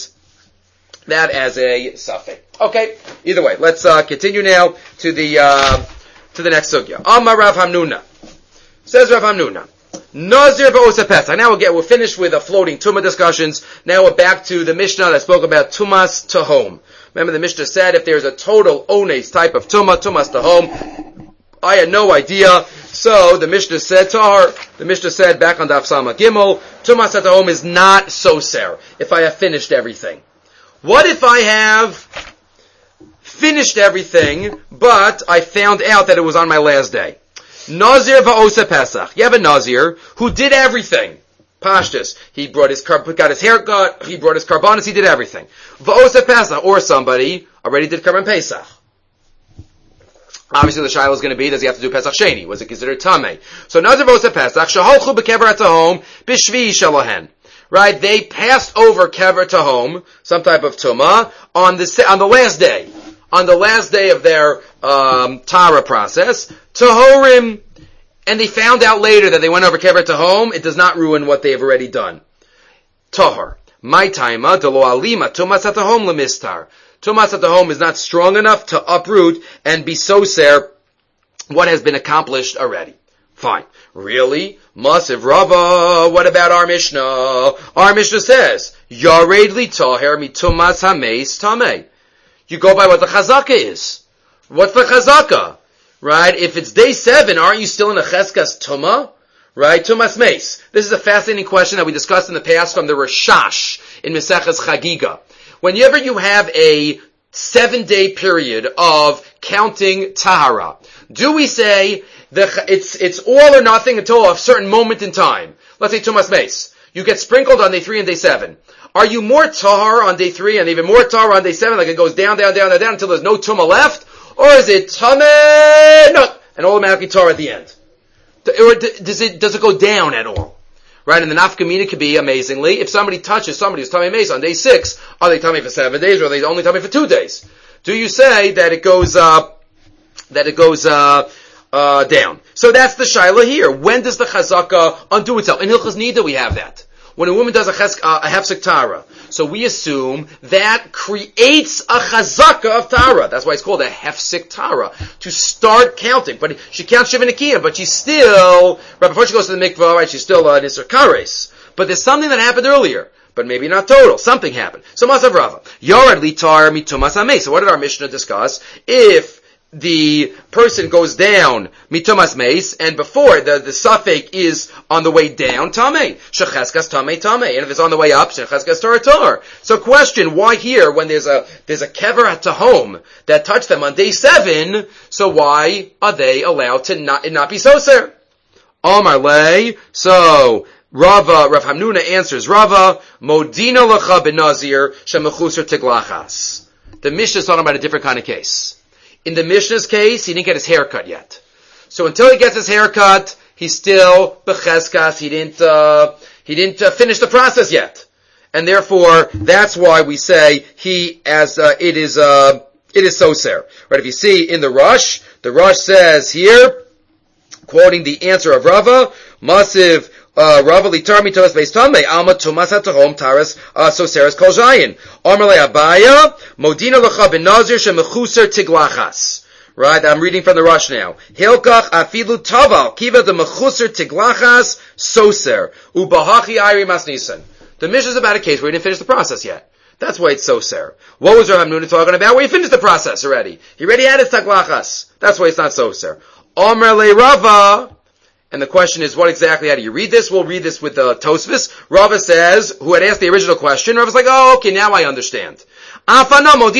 as a suffix. Okay. Either way, let's continue now to the next sugya. Amar Rav Hamnuna. Says Rav Hamnuna. Nazir ba'osa Pesach. Now we're finished with the floating Tumah discussions. Now we're back to the Mishnah that spoke about Tumas Tahom. Remember the Mishnah said if there's a total ones type of Tumas Tahom, I had no idea. So the Mishnah said Tahar. The Mishnah said back on Daf Sama Gimel, Tumas Tahom is not soser if I have finished everything. What if I have finished everything, but I found out that it was on my last day? Nazir va'osa Pesach. You have a Nazir who did everything. Pashtus. He got his haircut, he brought his karbanos, he did everything. Va'osa Pesach, or somebody already did Karban Pesach. Obviously the shaila is going to be, does he have to do Pesach Sheni? Was it considered Tameh? So Nazir v'osa Pesach, shaholchu b'kever atahom b'shvi shalahen. right? They passed over kever tahom, some type of tumah, on the last day. On the last day of their Tara process, Tahorim, and they found out later that they went over kever tahom, it does not ruin what they have already done. Tahor. My taima, delo alima, tumas atahom lemistar. Tumas atahom is not strong enough to uproot and be soser what has been accomplished already. Fine. Really? Masiv Rava, what about our Mishnah? Our Mishnah says, Yared li taher mitumas hameis tameh. You go by what the chazaka is. What's the chazaka? Right? If it's day 7, aren't you still in a cheskas tumah? Right? Tumas meis. This is a fascinating question that we discussed in the past from the Rashash in Maseches Chagiga. Whenever you have a 7-day period of counting tahara, do we say it's all or nothing until a certain moment in time? Let's say Tumas Meis. You get sprinkled on day 3 and day 7. Are you more tahar on day 3 and even more tahar on day 7, like it goes down until there's no tumah left? Or is it tameh, no, and automatically tahar at the end? Or does it go down at all? Right, and the nafkamina could be, amazingly, if somebody touches somebody who's tamei meis on day 6, are they tamei for 7 days, or are they only tamei for 2 days? Do you say that it goes down? So that's the shaila here. When does the chazaka undo itself? In Hilchos Nida we have that. When a woman does a hefsek tara, so we assume that creates a chazaka of tara. That's why it's called a hefsek tara, to start counting. But she counts shiva nikiyah, but she's still, right before she goes to the mikvah, right, she's still nisur kares. But there's something that happened earlier, but maybe not total. Something happened. So Masav Rava, Yared litar mitumas hamei. So what did our Mishnah discuss? If the person goes down mitumas meis, and before the suffix is on the way down, tamei shecheskas tamei, and if it's on the way up, shecheskas tar. So question: why here when there's a kever at tahom that touched them on day 7? So why are they allowed to not be soser? Omar lei. So Rav Hamnuna answers Rava, Modina lacha benazir shemechusar tiglachas. The Mishnah is talking about a different kind of case. In the Mishnah's case, he didn't get his hair cut yet. So until he gets his hair cut, he's still becheskas. He didn't finish the process yet. And therefore, that's why we say it is soser. Right? If you see in the Rush says here, quoting the answer of Rava, Masiv, Rava litar mitos beis tamei alma tumas hatahom taras soseres kol zayin. Amar le Abaya modina lecha benazir shemechusar tiglachas. Right, I'm reading from the Rush now. Hilkach afilu taval kiva the mechusar tiglachas soser ubahachi ayri masnisan. The Mishnah is about a case where he didn't finish the process yet. That's why it's soser. What was Rav Hamnuna talking about? Where he finished the process already. He already had his tiglachas. That's why it's not soser. Amar le Rava. And the question is, what exactly, how do you read this? We'll read this with the Tosfos. Rava says, who had asked the original question, Rava's like, oh, okay, now I understand. I'll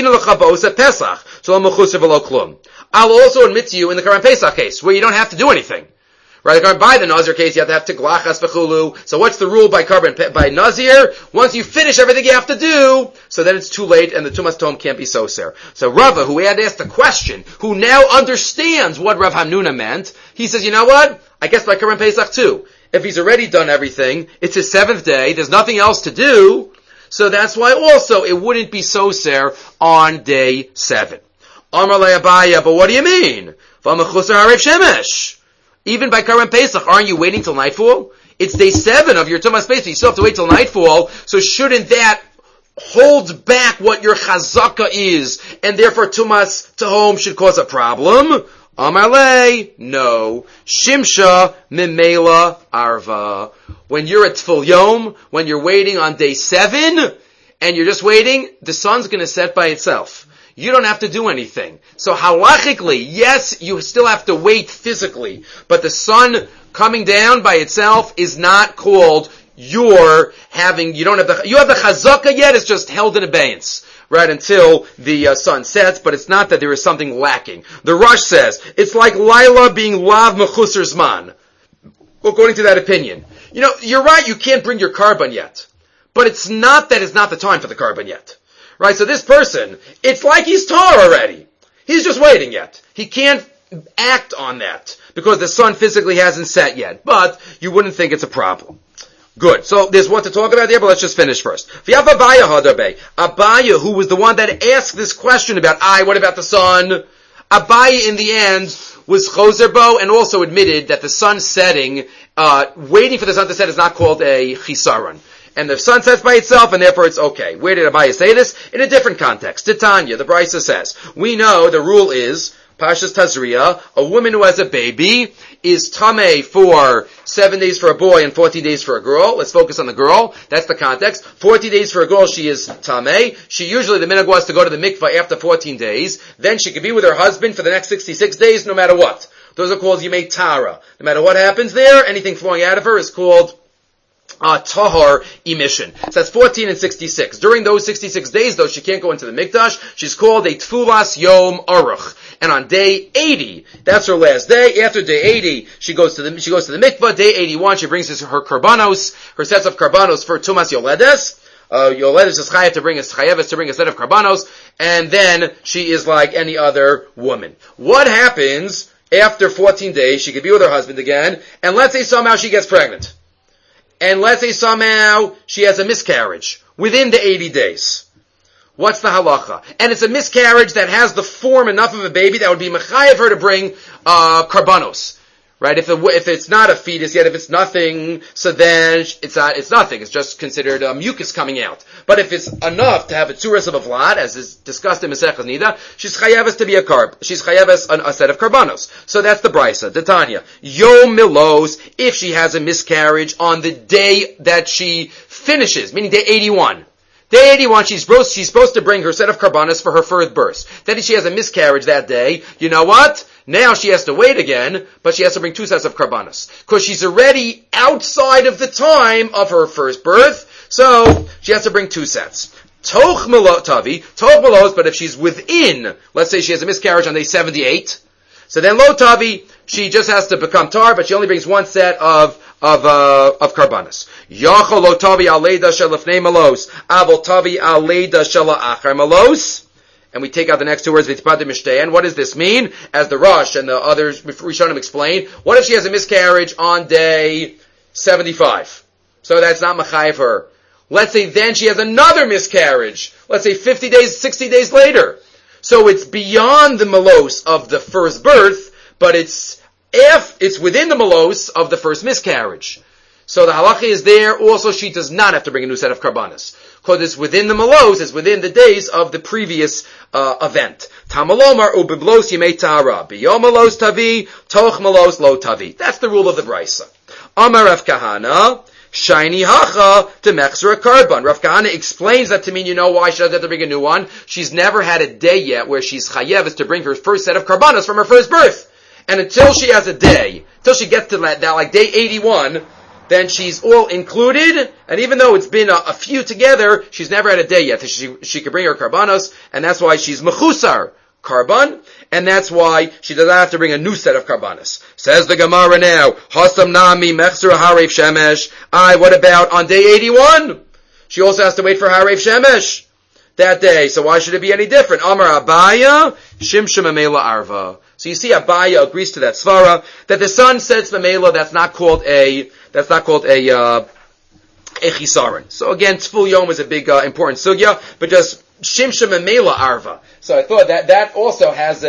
also admit to you in the Karan Pesach case, where you don't have to do anything. Right, by the Nazir case, you have to have tiglachas v'chulu. So what's the rule by Nazir? Once you finish everything you have to do, so then it's too late and the Tumas Tom can't be soser. So Rava, who had asked the question, who now understands what Rav Hamnuna meant, he says, you know what? I guess by Karan Pesach too. If he's already done everything, it's his 7th day, there's nothing else to do, so that's why also it wouldn't be soser on day 7. Amar le Abaya, but what do you mean? V'amachusar harev shemesh. Even by Karan Pesach, aren't you waiting till nightfall? It's day 7 of your Tumas Pesach. You still have to wait till nightfall. So shouldn't that hold back what your chazaka is, and therefore Tumas Tahom should cause a problem? Amar le, no. Shimsha mimela arva. When you're at Tfil Yom, when you're waiting on day 7, and you're just waiting, the sun's going to set by itself. You don't have to do anything. So halachically, yes, you still have to wait physically, but the sun coming down by itself is not called you have the chazaka yet, it's just held in abeyance, right, until the sun sets, but it's not that there is something lacking. The Rush says, it's like Laila being lav mechusar zman. According to that opinion. You're right, you can't bring your carbon yet. But it's not that it's not the time for the carbon yet. Right, so this person, it's like he's tar already. He's just waiting yet. He can't act on that because the sun physically hasn't set yet. But you wouldn't think it's a problem. Good. So there's what to talk about there, but let's just finish first. Abaya, who was the one that asked this question about, what about the sun? Abaya, in the end, was Chozerbo and also admitted that the sun setting, waiting for the sun to set is not called a chisaron. And the sun sets by itself, and therefore it's okay. Where did Abaya say this? In a different context. Titania, the Brisa says, we know the rule is, Pashas Tazria, a woman who has a baby is tameh for 7 days for a boy and 14 days for a girl. Let's focus on the girl. That's the context. 40 days for a girl, she is tameh. She usually, the minhag was to go to the mikvah after 14 days. Then she could be with her husband for the next 66 days, no matter what. Those are called Yimei Tara. No matter what happens there, anything flowing out of her is called tahar emission. So that's 14 and 66. During those 66 days, though, she can't go into the mikdash. She's called a tfulas yom aruch. And on day 80, that's her last day. After day 80, she goes to the mikvah. Day 81, she brings her karbanos, her sets of karbanos for tumas yoledes. Yoledes is chayav to bring a set of karbanos, and then she is like any other woman. What happens after 14 days? She could be with her husband again, and let's say somehow she gets pregnant. And let's say somehow she has a miscarriage within the 80 days. What's the halacha? And it's a miscarriage that has the form enough of a baby that would be mechayev her to bring karbanos. Right? If it's not a fetus yet, if it's nothing, so then it's nothing. It's just considered mucus coming out. But if it's enough to have a tzuras of a vlad, as is discussed in Masechtas Nida, she's chayeves to be she's chayeves a set of karbanos. So that's the brisa, the Tanya. Yom milos, if she has a miscarriage on the day that she finishes, meaning day 81. Day 81, she's supposed to bring her set of karbanos for her first birth. Then she has a miscarriage that day. You know what? Now she has to wait again, but she has to bring 2 sets of karbanos. Because she's already outside of the time of her first birth, so she has to bring 2 sets. Toch melos, but if she's within, let's say she has a miscarriage on day 78, so then lo tavi, she just has to become tar, but she only brings 1 set of karbanos. Yachol lo tavi aleida shelafnei melos, avol tavi aleida shelachar melos. And we take out the next 2 words, v'tipad mishtayan. What does this mean? As the Rosh and the others, Rishonim explain, what if she has a miscarriage on day 75? So that's not mechayev her. Let's say then she has another miscarriage. Let's say 50 days, 60 days later. So it's beyond the melos of the first birth, but it's within the melos of the first miscarriage. So the halacha is there. Also, she does not have to bring a new set of karbanos. Because it's within the melos, it's within the days of the previous event. Tamalomar ubiblos yimei tara. Biyom melos tavi, toch melos lo tavi. That's the rule of the brisa. Amar Rav Kahana, shiny hacha to mechzera karban. Rav Kahana explains that to mean, you know why she doesn't have to bring a new one? She's never had a day yet where she's chayev to bring her first set of karbanos from her first birth. And until she has a day, until she gets to that like day 81, then she's all included, and even though it's been a few together, she's never had a day yet. She could bring her karbanos, and that's why she's mechusar karban, and that's why she does not have to bring a new set of karbanos. Says the Gemara now, Hasam nami mechzera harev shemesh. What about on day 81? She also has to wait for harev shemesh that day, so why should it be any different? Amar Abaya, shimshim amela arva. So you see, Abaya agrees to that svara that the sun sets mamela. That's not called a chisaron. So again, tful yom is a big important sugya, but just shimshim mamela arva. So I thought that also has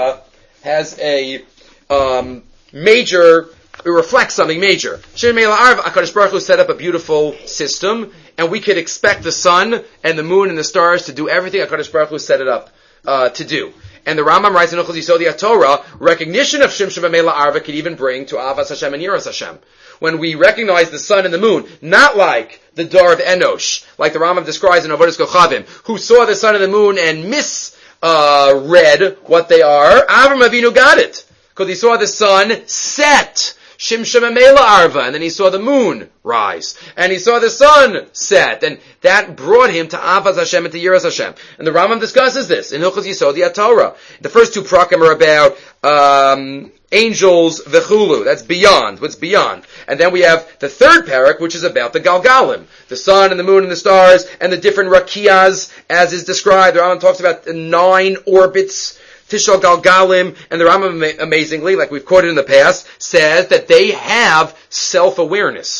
a major. It reflects something major. Shimshim mamela arva. HaKadosh Baruch Hu set up a beautiful system, and we could expect the sun and the moon and the stars to do everything HaKadosh Baruch Hu set it up to do. And the Rambam writes in Ochel Yisod Torah, recognition of Shimshim Mamela Arva could even bring to Avas Hashem and Yiras Hashem. When we recognize the sun and the moon, not like the Dor of Enosh, like the Rambam describes in Avodas Kochavim, who saw the sun and the moon and misread what they are. Avram Avinu got it, because he saw the sun set. Shimshim Mamela Arva, and then he saw the moon rise, and he saw the sun set, and that brought him to Avas Hashem and to Yiras Hashem. And the Rambam discusses this in Hilchos Yisod Torah. The first 2 prakim are about angels v'chulu. That's beyond. What's beyond? And then we have the 3rd parak, which is about the Galgalim, the sun and the moon and the stars, and the different rakiyas as is described. The Rambam talks about the 9 orbits. Tishal Galgalim, and the Rambam, amazingly, like we've quoted in the past, says that they have self-awareness.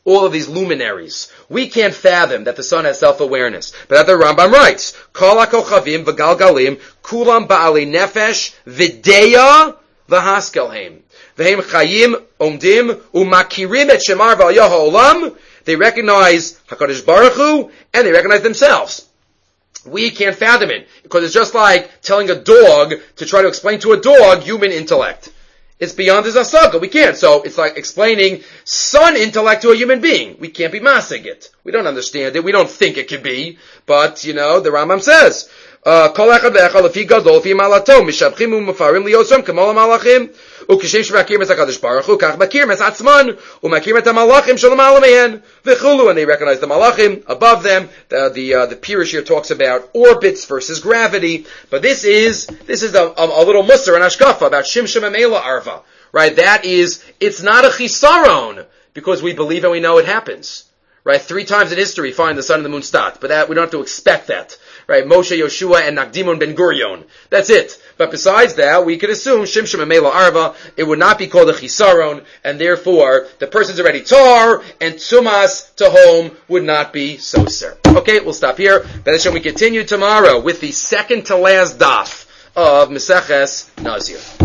all of these luminaries. We can't fathom that the sun has self-awareness. But that the Rambam writes, Kol HaKochavim v'Galgalim kulam ba'ali nefesh v'deya v'haskelheim. V'hem chayim omdim u'makirim et shemar v'aliyah ha'olam. They recognize HaKadosh Baruch Hu, and they recognize themselves. We can't fathom it, because it's just like telling a dog to try to explain to a dog human intellect. It's beyond his asaga. We can't. So it's like explaining sun intellect to a human being. We can't be massing it. We don't understand it. We don't think it could be. But, the Rambam says, Kol echad ve'echad lefi gadol lefi malato mishabchim u'mefarim liyosam kamol ha'malachim u'kishem shebakir mes HaKadosh Baruch Hu kach bakir mes atzman u'makir mes ha'malachim shalom alamehen v'chulu, and they recognize the malachim above them. The Pirush here talks about orbits versus gravity, but this is a little musar and ashkafa about shimshim amela arva, right? That is, it's not a chisaron because we believe and we know it happens. Right, 3 times in history, find the sun and the moon stat, but that we don't have to expect that. Right, Moshe, Yoshua, and Nakdimon Ben Gurion. That's it. But besides that, we could assume Shimshim and Mela Arva, it would not be called a Chisaron, and therefore the person's already tar, and Tumas to home would not be Soser. Okay, we'll stop here. We continue tomorrow with the second to last daf of Meseches Nazir.